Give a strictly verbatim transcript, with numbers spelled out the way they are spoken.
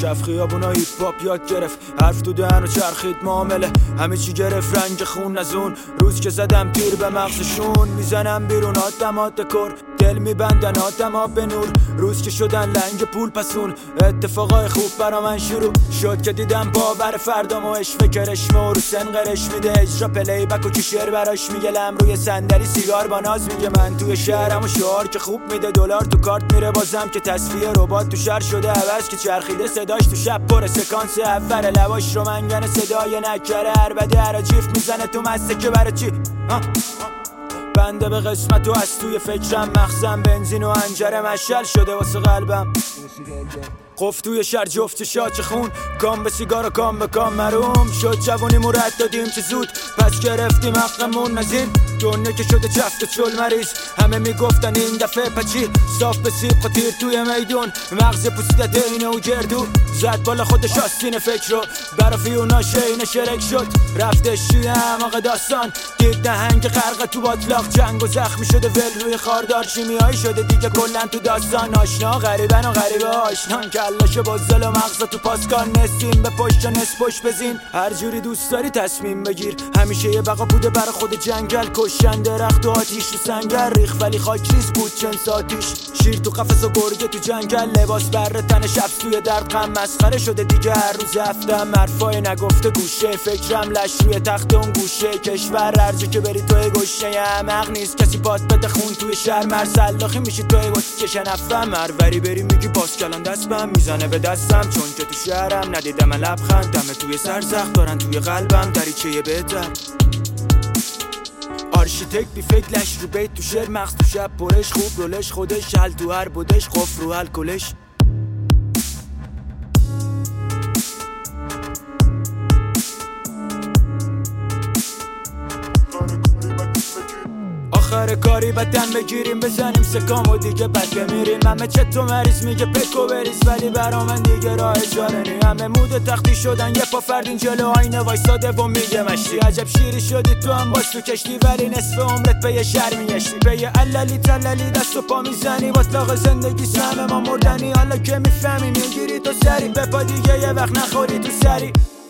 کف خیابونا هیپ هاپ یاد گرفت، حرف تو دهن و چرخید معامله، همه چی گرفت رنگ خون از اون روز که زدم تیر به مغزشون. میزنم بیرون آدمات دکور، دل میبندن آدما به نور، روز که شدن لنگ پول پسون. اتفاقای خوب برا من شروع شد که دیدم باور فردامو، عشق کرشمه رو سن قرش میده، اجرا پلی بک و که شعر براش میگه، لم روی صندلی سیگار با ناز میگه. من توی شهرم و شعار که خوب میده، دلار تو کارت میره بازم که تصفیه ربات تو شهر شده عوض که چرخیده صداش تو شب پر سکانس اول، لباش رو منگن صدای نکره عربده هر جیف میزنه تو مسته که برای چی بنده به قسمت و از توی فکرم مخزم بنزین و انجره مشل شده واسه قلبم. قف توی شهر جفت شاچ خون، کام به سیگار و کام به کام مروم شد. جوانی مرد دادیم چه زود پس گرفتیم حقمون مزین، دنیا که شده چفت و چل مریض، همه میگفتن این دفعه پچی صاف به سیب قطیر توی میدون، مغز پوسیده دینه و گردو زد بالا خودش آستین فکر رو، برافی اونا شین شرک شد رفتش توی اعماق داستان، دید نهنگ غرق تو باطلاق، جنگ و زخمی شده ول روی خاردار، شیمیایی شده دیگه کلن تو داستان، آشنا غریبن و غریبه آشنان، کلاشو بازل و مغز تو پاسکان، نسیم به پشت و نس پشت بزین، هر جوری دوست داری تصمیم بگیر، همیشه یه بقا بوده برا خود جنگل، کشن درخت و آتیش رو سنگر ریخ ولی خاک ریز بود چند ساتیش، شیر تو قفس و گرگه تو جنگل، لباس بر تن شب توی درد غم مسخره شده دیگه هر روز هفتم، حرفای نگفته گوشه فکرم لش روی تخت اون گوشه کشور، هرجا که بری توی گوشه احمق نیست کسی پات بده خون توی شهر، مرسلاخی میشی توی واسه که شنفم، هروری بری میگی باز کلان دست بم میزنه به دستم، چون که تو شهرم ندیدم لبخند، دمه توی سر زخم دارن توی قلبم دریچه بهتر، آرشیتکت بی فکر لش رو بیت تو شعر، مغز تو شب پرش خوب رولش خودش، حل تو هر بودش قف رو حل کلش. آخر کاری بدن بگیریم بزنیم سکام و دیگه بد بمیریم، همه چه تو مریض میگه پکو بریز ولی برا من دیگه راه اجاره نی، همه مود تختی شدن یه پا فردین جلو آینه وایساده و میگه مشتی، عجب شیری شدی تو هم باز تو کشتی ولی نصف عمرت به یه شهر میگشتی، به یه عللی تللی دست و پا میزنی، باطلاق زندگی سهم ما مردنی، حالا که میفهمی میگیری تو سری به پا دیگه یه وقت نخوری تو سری.